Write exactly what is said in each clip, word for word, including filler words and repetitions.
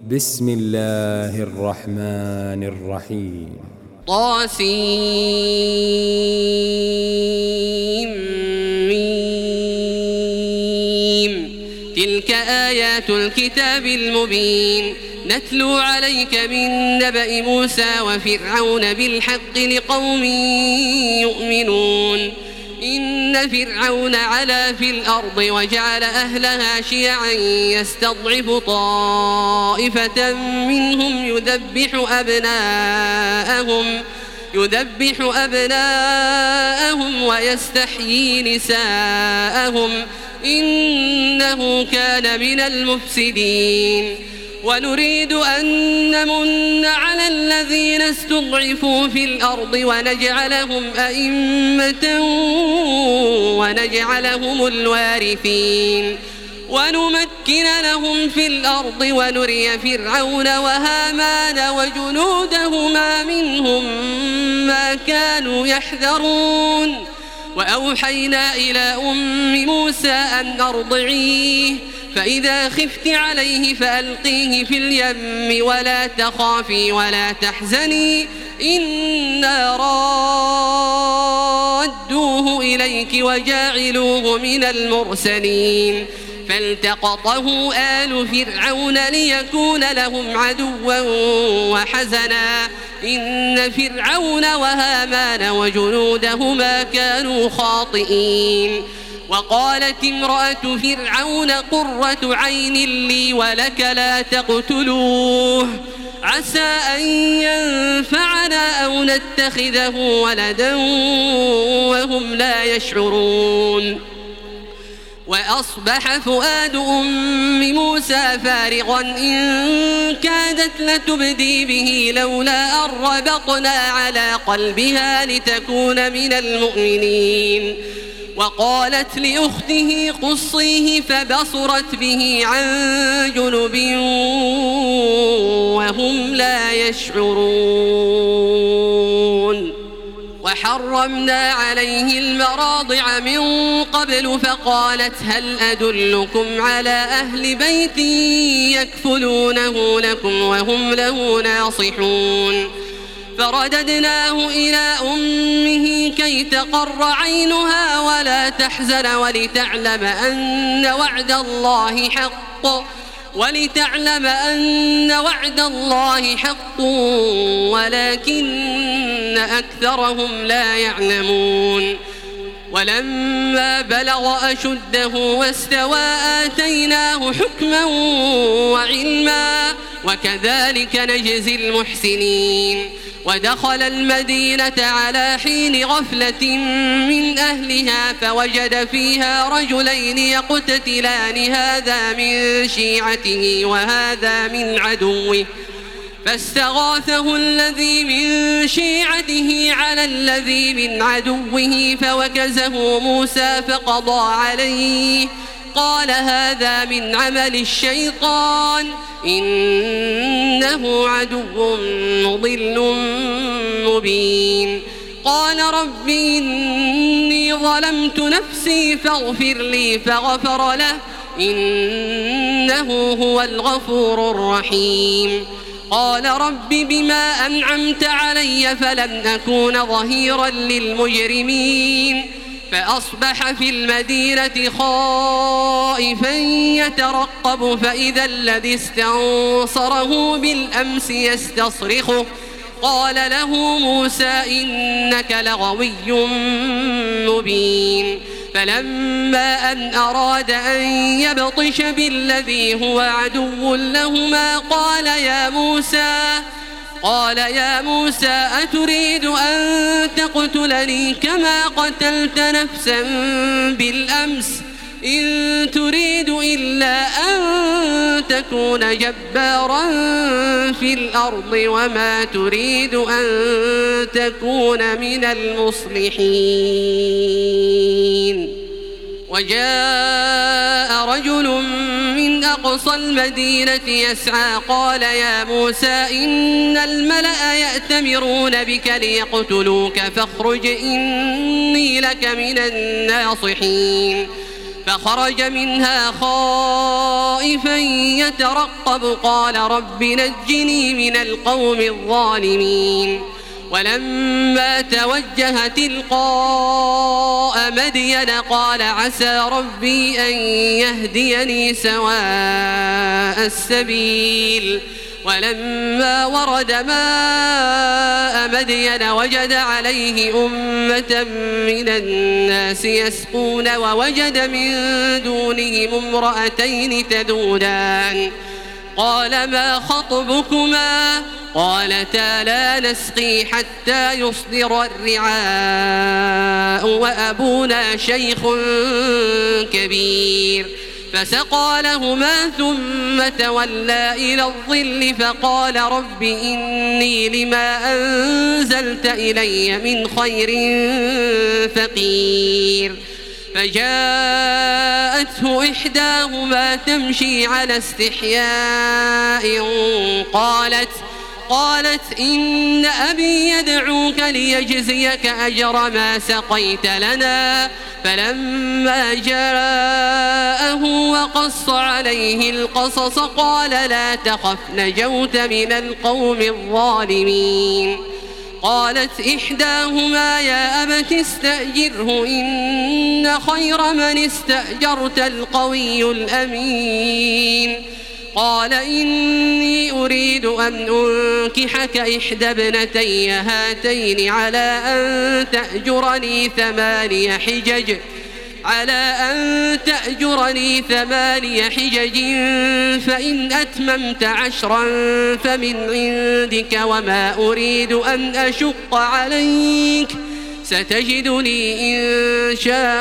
بسم الله الرحمن الرحيم. طاسيم ميم. تلك آيات الكتاب المبين نتلو عليك من نبأ موسى وفرعون بالحق لقوم يؤمنون. إن فرعون علا في الأرض وجعل أهلها شيعا يستضعف طائفة منهم يذبح أبناءهم يذبح أبناءهم ويستحيي نساءهم إنه كان من المفسدين. ونريد أن نمن على الذين استضعفوا في الأرض ونجعلهم أئمة ونجعلهم الوارثين ونمكن لهم في الأرض ونري فرعون وهامان وجنودهما منهم ما كانوا يحذرون. وأوحينا إلى أم موسى أن أرضعيه فإذا خفت عليه فألقيه في اليم ولا تخافي ولا تحزني إنا رادوه إليك وجاعلوه من المرسلين. فالتقطه آل فرعون ليكون لهم عدوا وحزنا إن فرعون وهامان وجنودهما كانوا خاطئين. وقالت امرأة فرعون قرة عين لي ولك لا تقتلوه عسى أن ينفعنا أو نتخذه ولدا وهم لا يشعرون. وأصبح فؤاد أم موسى فارغا إن كادت لتبدي به لولا أن ربطنا على قلبها لتكون من المؤمنين. وقالت لأخته قصيه فبصرت به عن جنب وهم لا يشعرون. وحرمنا عليه المراضع من قبل فقالت هل أدلكم على أهل بيت يكفلونه لكم وهم له ناصحون. فرددناه إلى أمه كي تقر عينها ولا تحزن ولتعلم أن وعد الله حق ولتعلم أن وعد الله حق ولكن أكثرهم لا يعلمون. ولما بلغ أشده واستوى آتيناه حكما وعلما وكذلك نجزي المحسنين. ودخل المدينة على حين غفلة من أهلها فوجد فيها رجلين يقتتلان هذا من شيعته وهذا من عدوه فاستغاثه الذي من شيعته على الذي من عدوه فوكزه موسى فقضى عليه قال هذا من عمل الشيطان إنه عدو مضل مبين. قال رب إني ظلمت نفسي فاغفر لي فغفر له إنه هو الغفور الرحيم. قال رب بما أنعمت علي فلن أكون ظهيرا للمجرمين. فأصبح في المدينة خائفا يترقب فإذا الذي استنصره بالأمس يستصرخه قال له موسى إنك لغوي مبين. فلما أن أراد أن يبطش بالذي هو عدو لهما قال يا موسى قال يا موسى أتريد أن تقتلني كما قتلت نفسا بالأمس إن تريد إلا أن تكون جبارا في الأرض وما تريد أن تكون من المصلحين. وجاء رجل من أقصى المدينة يسعى قال يا موسى إن الملأ يأتمرون بك ليقتلوك فاخرج إني لك من الناصحين. فخرج منها خائفا يترقب قال رب نجني من القوم الظالمين ولما توجه تلقاء مدين قال عسى ربي أن يهديني سواء السبيل ولما ورد ماء مدين وجد عليه أمة من الناس يسقون ووجد من دونهم امرأتين تذودان قال ما خطبكما قالتا لا نسقي حتى يصدر الرعاء وأبونا شيخ كبير فسقى لهما ثم تولى إلى الظل فقال رب إني لما أنزلت إلي من خير فقير فجاءته إحداهما تمشي على استحياء قالت قالت إن أبي يدعوك ليجزيك أجر ما سقيت لنا فلما جاءه وقص عليه القصص قال لا تخف نجوت من القوم الظالمين قالت إحداهما يا أبت استأجره إن خير من استأجرت القوي الأمين قال إني أريد أن أنكحك إحدى ابنتي هاتين على أن تأجرني ثماني حجج على أن تأجرني ثماني حجج فإن أتممت عشرا فمن عندك وما أريد أن أشق عليك ستجدني إن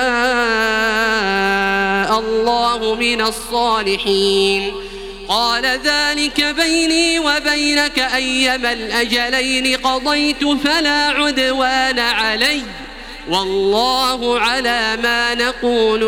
شاء الله من الصالحين قال ذلك بيني وبينك أيما الأجلين قضيت فلا عدوان علي والله على ما نقول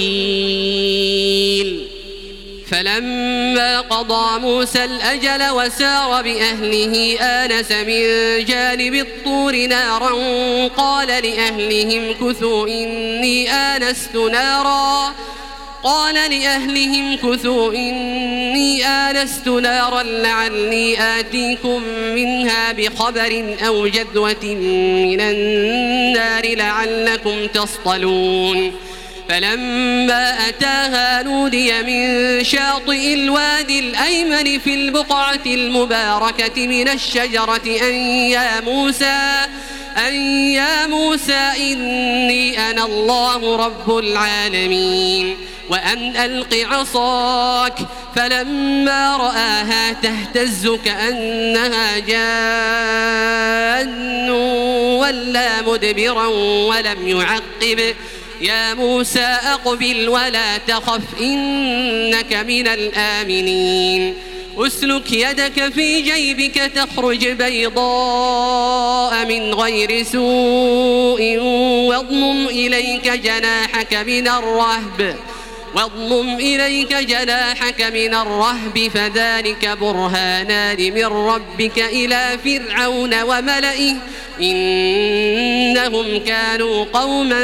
وكيل فلما قضى موسى الأجل وسار بأهله آنس من جانب الطور نارا قال لأهلهم كثوا إني آنست نارا قال لأهلهم كثوا إني آنست نارا لعلي آتيكم منها بخبر أو جذوة من النار لعلكم تصطلون فلما أتاها نودي من شاطئ الوادي الأيمن في البقعة المباركة من الشجرة أن يا موسى أن يا موسى إني أنا الله رب العالمين وأن ألق عصاك فلما رآها تهتز كأنها جان ولا مدبرا ولم يعقب يا موسى أقبل ولا تخف إنك من الآمنين أسلك يدك في جيبك تخرج بيضاء من غير سوء واضمم إليك جناحك من الرهب واضمم إليك جناحك من الرهب فذلك برهانان من ربك إلى فرعون وملئه إنهم كانوا قوما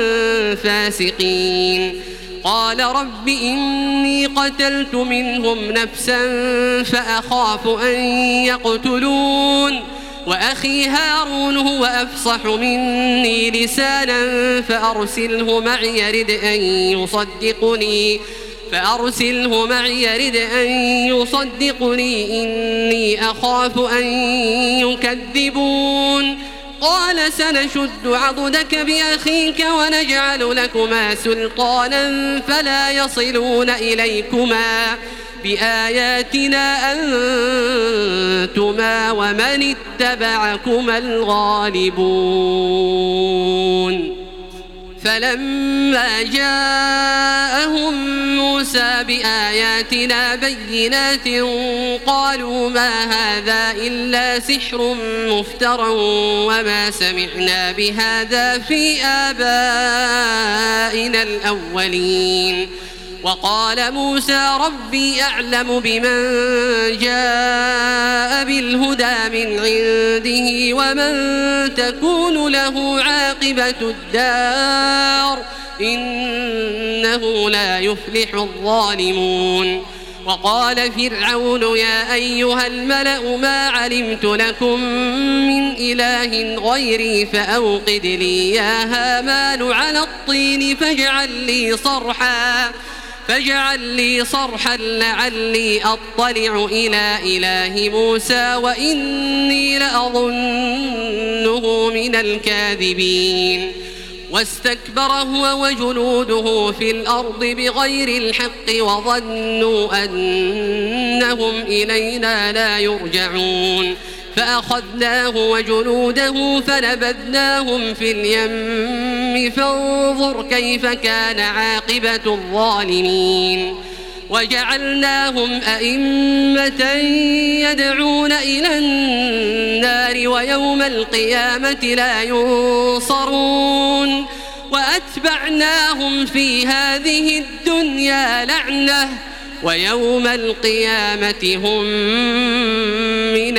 فاسقين قال رب إني قتلت منهم نفسا فأخاف أن يقتلون وأخي هارون هو أفصح مني لسانا فأرسله معي يرد أن يصدقني فأرسله معي يرد أن يصدقني إني أخاف أن يكذبون قال سنشد عضدك بأخيك ونجعل لكما سلطانا فلا يصلون إليكما بآياتنا أنتما ومن اتبعكما الغالبون فلما جاءهم موسى بآياتنا بينات قالوا ما هذا إلا سحر مفترى وما سمعنا بهذا في آبائنا الأولين وقال موسى ربي أعلم بمن جاء بالهدى من عنده ومن تكون له عاقبة الدار إنه لا يفلح الظالمون. وقال فرعون يا أيها الملأ ما علمت لكم من إله غيري فأوقد لي يا هامان على الطين فاجعل لي صرحا فاجعل لي صرحا لعلي أطلع إلى إله موسى وإني لأظنه من الكاذبين. واستكبر هو وجنوده في الأرض بغير الحق وظنوا أنهم إلينا لا يرجعون فأخذناه وجنوده فنبذناهم في اليم فانظر كيف كان عاقبة الظالمين. وجعلناهم أئمة يدعون إلى النار ويوم القيامة لا ينصرون وأتبعناهم في هذه الدنيا لعنة ويوم القيامة هم من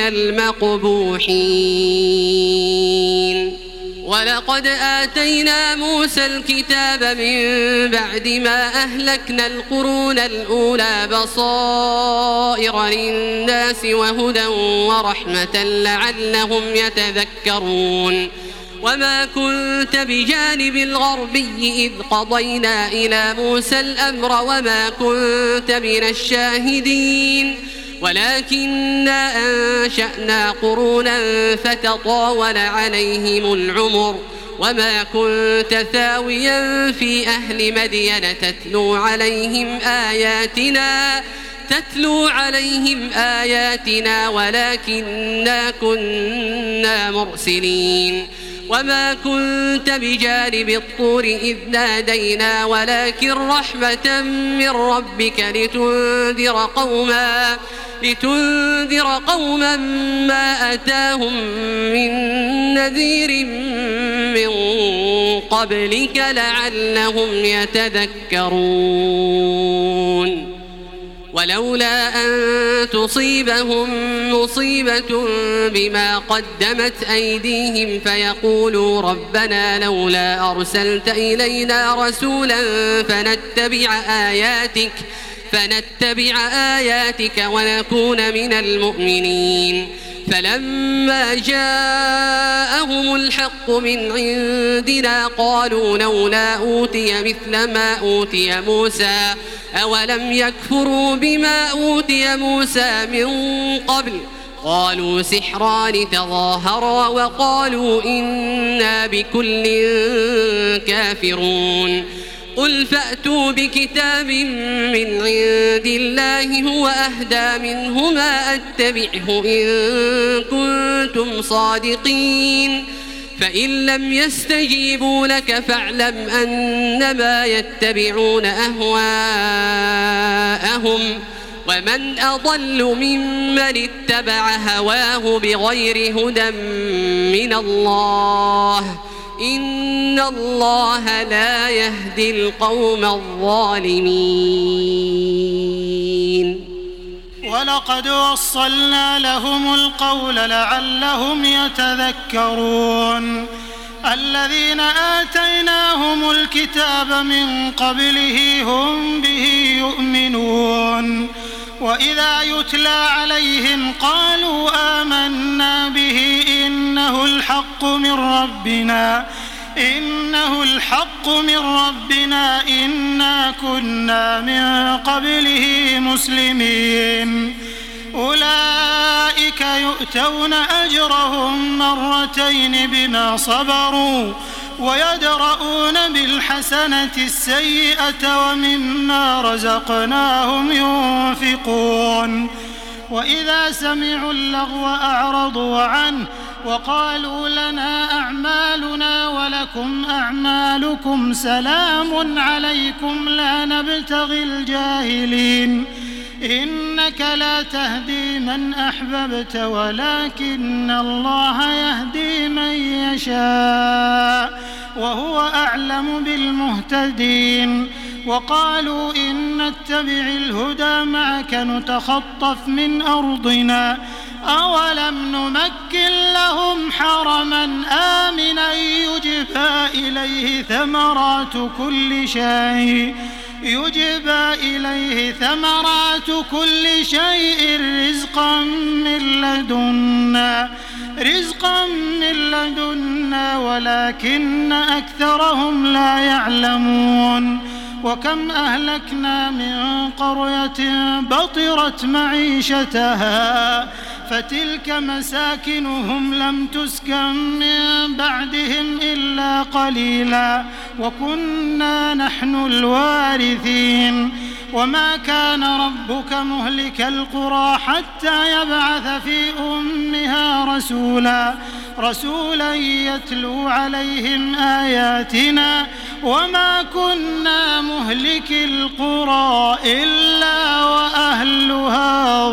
المقبوحين. ولقد آتينا موسى الكتاب من بعد ما أهلكنا القرون الأولى بصائر للناس وهدى ورحمة لعلهم يتذكرون. وما كنت بجانب الغربي إذ قضينا إلى موسى الأمر وما كنت من الشاهدين ولكننا أنشأنا قرونا فتطاول عليهم العمر وما كنت ثاويا في أهل مدين تتلو عليهم آياتنا تتلو عليهم آياتنا ولكننا كنا مرسلين. وما كنت بجانب الطور إذ نادينا ولكن رحمة من ربك لتنذر قوما لتنذر قوما ما أتاهم من نذير من قبلك لعلهم يتذكرون. ولولا أن تصيبهم مصيبة بما قدمت أيديهم فيقولوا ربنا لولا أرسلت إلينا رسولا فنتبع آياتك فنتبع آياتك ونكون من المؤمنين. فلما جاءهم الحق من عندنا قالوا لولا أوتي مثل ما أوتي موسى أولم يكفروا بما أوتي موسى من قبل قالوا سحران تظاهرا وقالوا إنا بكل كافرون. قل فأتوا بكتاب من عند الله هو أهدى منهما أتبعه إن كنتم صادقين. فإن لم يستجيبوا لك فاعلم أنما يتبعون أهواءهم ومن أضل ممن اتبع هواه بغير هدى من الله إن الله لا يهدي القوم الظالمين. ولقد وصلنا لهم القول لعلهم يتذكرون. الذين آتيناهم الكتاب من قبله هم به يؤمنون وإذا يتلى عليهم قالوا آمنا به إنه الحق من ربنا إنه الحق من ربنا إنا كنا من قبله مسلمين. أولئك يؤتون أجرهم مرتين بما صبروا ويدرؤون بالحسنة السيئة ومما رزقناهم ينفقون. وإذا سمعوا اللغو أعرضوا عنه وقالوا لنا أعمالنا ولكم أعمالكم سلام عليكم لا نبتغي الجاهلين. إنك لا تهدي من أحببت ولكن الله يهدي من يشاء وهو أعلم بالمهتدين. وقالوا إن نتبع الهدى معك نتخطف من أرضنا أولم نمكن لهم حرما آمنا يجبى إليه ثمرات كل شيء يجبى إليه ثمرات كل شيء رزقا من لدنا رزقا من لدنا ولكن أكثرهم لا يعلمون وكم أهلكنا من قرية بطرت معيشتها فتلك مساكنهم لم تسكن من بعدهم إلا قليلا وكنا نحن الوارثين وما كان ربك مهلك القرى حتى يبعث في أمها رسولا رسولا يتلو عليهم آياتنا وما كنا مهلك القرى إلا وأهلها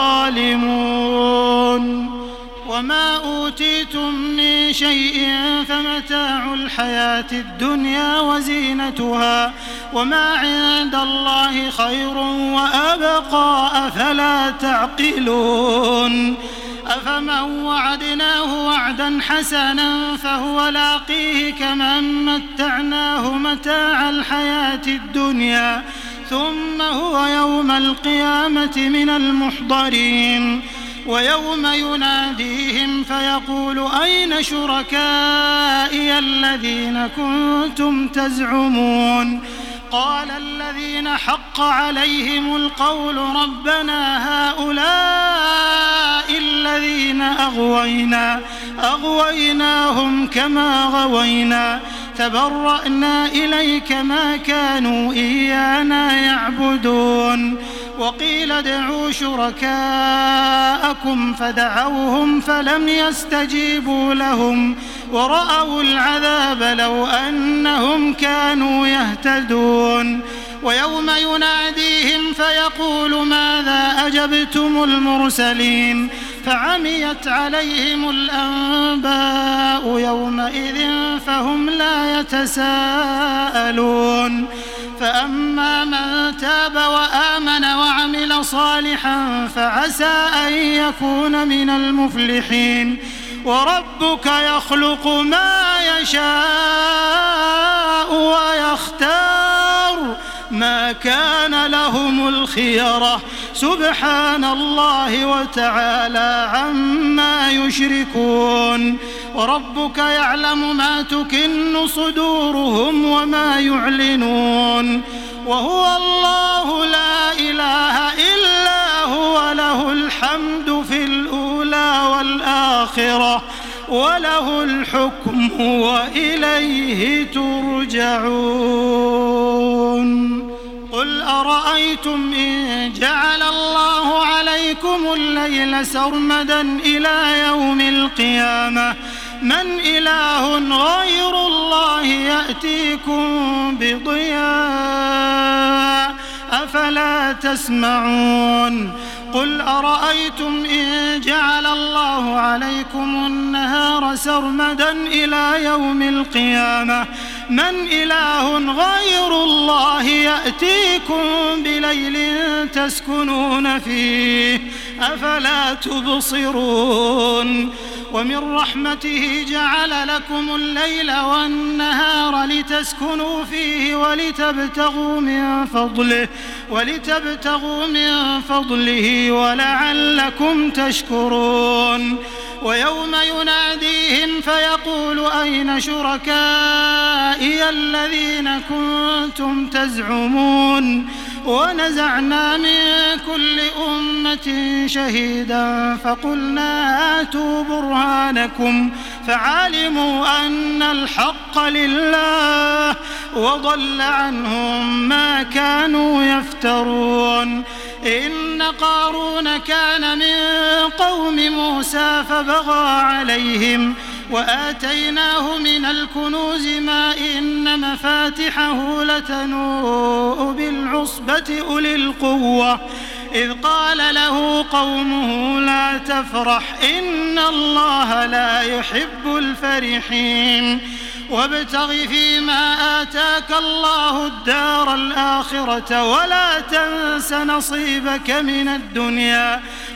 ظالمون وما أوتيتم من شيء فمتاع الحياة الدنيا وزينتها وما عند الله خير وأبقى أفلا تعقلون أفمن وعدناه وعدا حسنا فهو لاقيه كمن متعناه متاع الحياة الدنيا ثم هو يوم القيامة من المحضرين ويوم يناديهم فيقول أين شركائي الذين كنتم تزعمون قال الذين حق عليهم القول ربنا هؤلاء الذين أغوينا أغويناهم كما غوينا تبرأنا إليك ما كانوا إيانا يعبدون وقيل ادعوا شركاءكم فدعوهم فلم يستجيبوا لهم ورأوا العذاب لو أنهم كانوا يهتدون ويوم يناديهم فيقول ماذا أجبتم المرسلين فعميت عليهم الأنباء يومئذ فهم لا يتساءلون فأما من تاب وآمن وعمل صالحا فعسى أن يكون من المفلحين وربك يخلق ما يشاء ويختار ما كان لهم الخيرة سبحان الله وتعالى عما يشركون وربك يعلم ما تكن صدورهم وما يعلنون وهو الله لا إله إلا هو له الحمد في الأولى والآخرة وله الحكم وإليه ترجعون قل أرأيتم إن جعل الله عليكم الليل سرمدا إلى يوم القيامة من إله غير الله يأتيكم بضياء أفلا تسمعون قل أرأيتم إن جعل الله عليكم النهار سرمدا إلى يوم القيامة من إله غير الله يأتيكم بليل تسكنون فيه أفلا تبصرون ومن رحمته جعل لكم الليل والنهار لتسكنوا فيه ولتبتغوا من فضله ولتبتغوا من فضله ولعلكم تشكرون ويوم يناديهم فيقول أين شركائي الذين كنتم تزعمون ونزعنا من كل أمة شهيدا فقلنا هاتوا برهانكم فعلموا أن الحق لله وضل عنهم ما كانوا يفترون إن قارون كان من قوم موسى فبغى عليهم وآتيناه من الكنوز ما إن مفاتحه لتنوء بالعصبة أولي القوة إذ قال له قومه لا تفرح إن الله لا يحب الفرحين وابتغ فيما آتاك الله الدار الآخرة ولا تنس نصيبك من الدنيا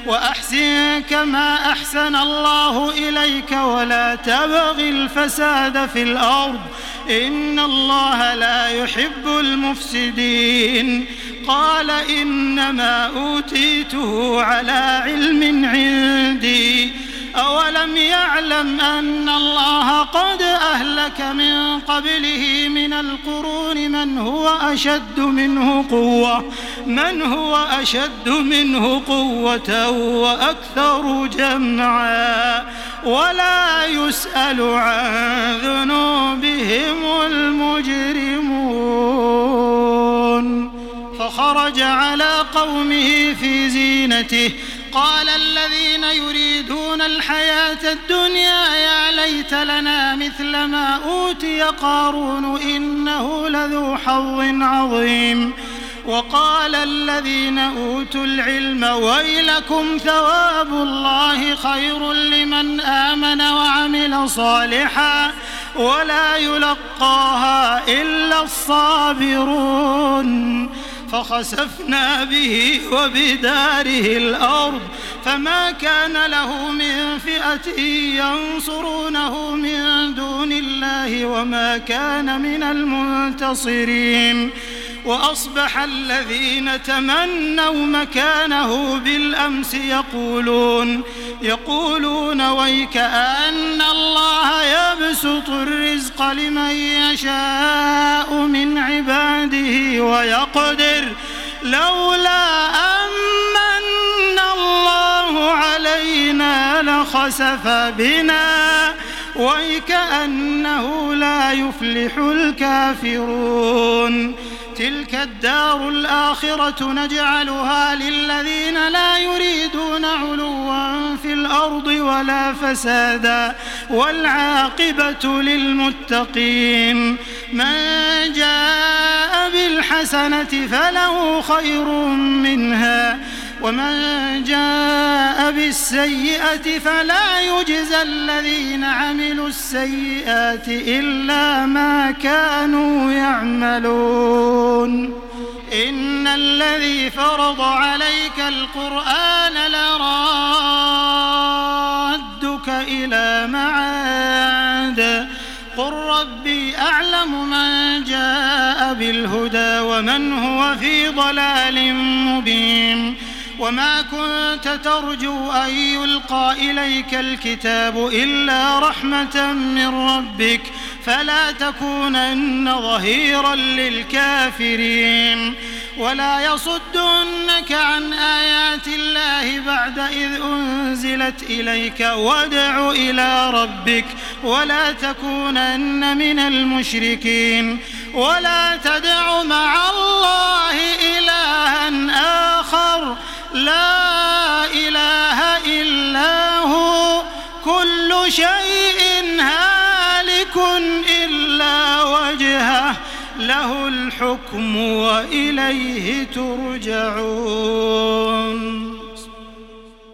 وأحسن كما أحسن الله إليك ولا تبغ الفساد في الأرض إن الله لا يحب المفسدين. قال إنما أوتيته على علم عندي أولم يعلم أن الله قد أهلك من قبله من القرون من هو أشد منه قوة من هو أشد منه قوة وأكثر جمعا ولا يسأل عن ذنوبهم المجرمون. فخرج على قومه في زينته قال الذين يريدون الحياة الدنيا يا ليت لنا مثل ما أوتي قارون إنه لذو حظ عظيم. وقال الذين أوتوا العلم ويلكم ثواب الله خير لمن آمن وعمل صالحا ولا يلقاها إلا الصابرون. فخسفنا به وبداره الأرض فما كان له من فئة ينصرونه من دون الله وما كان من المنتصرين. وأصبح الذين تمنوا مكانه بالأمس يقولون يقولون ويك أن الله يبسط الرزق لمن يشاء من عباده ويقدر لولا أمن الله علينا لخسف بنا ويكأنه لا يفلح الكافرون. تلك الدار الآخرة نجعلها للذين لا يريدون علوا في الأرض ولا فسادا والعاقبة للمتقين. من جاء بالحسنة فله خير منها ومن جاء بالسيئة فلا يجزى الذين عملوا السيئات إلا ما كانوا يعملون. إن الذي فرض عليك القرآن لرادك إلى معاد قل ربي أعلم من جاء بالهدى ومن هو في ضلال مبين. وما كنت ترجو أن يلقى إليك الكتاب إلا رحمة من ربك فلا تكونن ظهيرا للكافرين. ولا يصدنك عن آيات الله بعد إذ أنزلت إليك وادع إلى ربك ولا تكونن من المشركين. ولا تدع مع الله إلها آخر لا إله إلا هو كل شيء هالك إلا وجهه له الحكم وإليه ترجعون.